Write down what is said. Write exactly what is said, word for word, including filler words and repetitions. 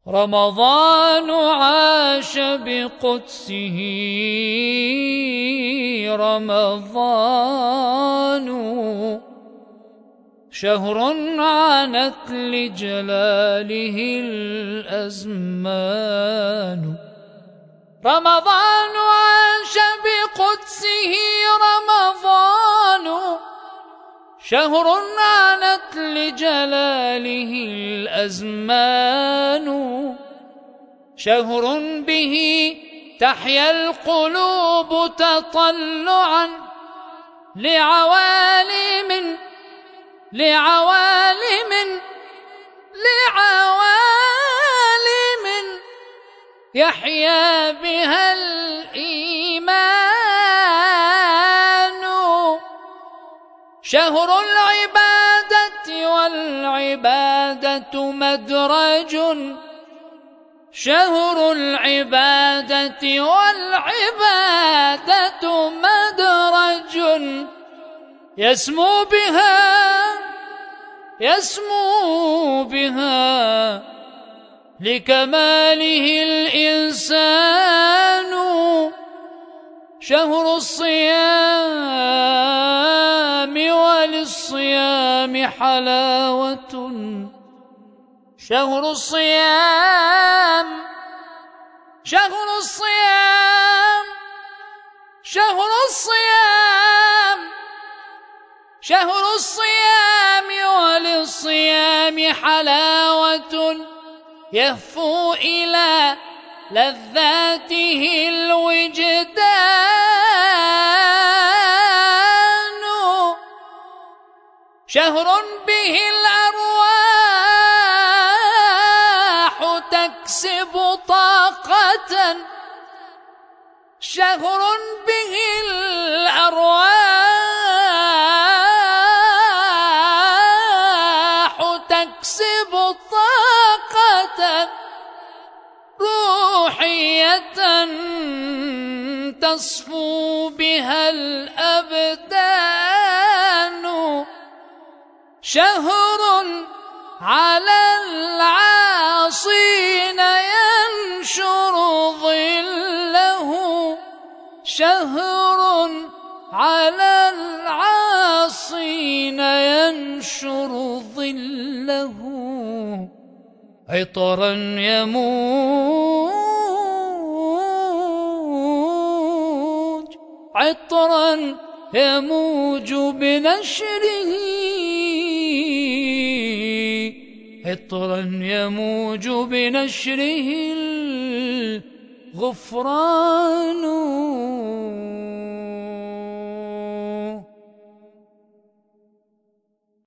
رمضان عاش بقدسه، رمضان شهر عنت لجلاله الأزمان. رمضان عاش بقدسه، رمضان شهر عنت لجلاله الأزمان. شهر به تحيا القلوب تطلعا لعوالم لعوالم لعوالم يحيا بها الإيمان. شهر العبادة والعبادة مدرج، شهر العبادة والعبادة مدرج يسمو بها يسمو بها لكماله الإنسان. شهر الصيام وللصيام حلاوة، شهر الصيام شهر الصيام شهر الصيام شهر الصيام وللصيام حلاوة يهفو إلى لذاته الوجدان. شهر به الأرواح تكسب طاقة، شهر به الأرواح تكسب طاقة روحية تصفو بها الأبدان. شهر على العاصين ينشر ظله، شهر على العاصين ينشر ظله. عطرا يموج عطرا يموج بنشره، عطرا يموج بنشره الغفران.